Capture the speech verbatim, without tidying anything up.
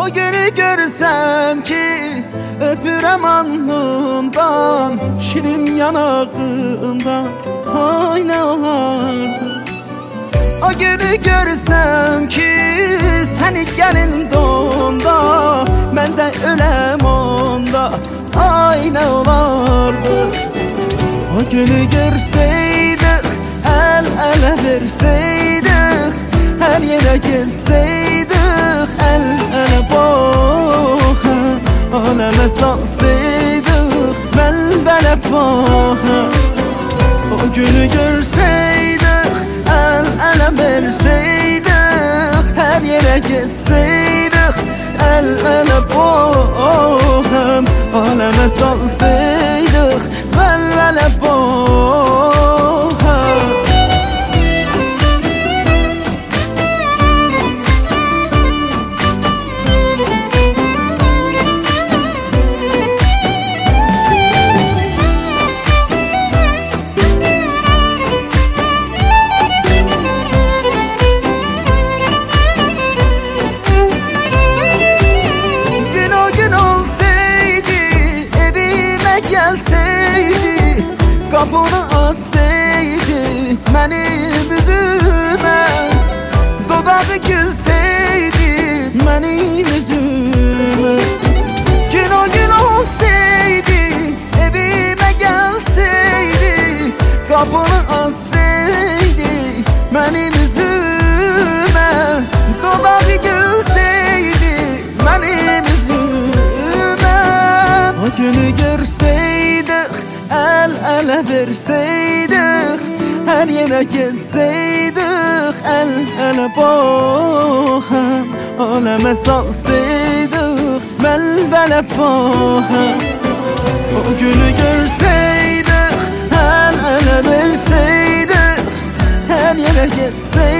O günü görsem ki öpürem alnından, şirin yanağından, ay ne olardı. O günü görsem ki seni gelin donda, mən də öləm onda, ay ne olardı. O günü görseydik, el ele verseydik, her yere gitseydik, el ele baxa, aleme salsaydık, bel-bele baxa. O günü görseydik, el ele verseydik, her yere gitseydik, el ele baxa, aleme salsaydık, bel-bele baxa. Gelseydi, kapını açsaydı benim üzüme, dodağı gülseydi benim yüzüme. Gün o gün olsaydı, evime gelseydi, kapını açsaydı benim yüzüme, dodağı gülseydi benim yüzüme. O günü görseydik, el ele verseydik, her yere gitseydik, el ele baxa, aleme salsaydık, bel-bele baxa. O günü görseydik, el ele verseydik, her yere gitseydik,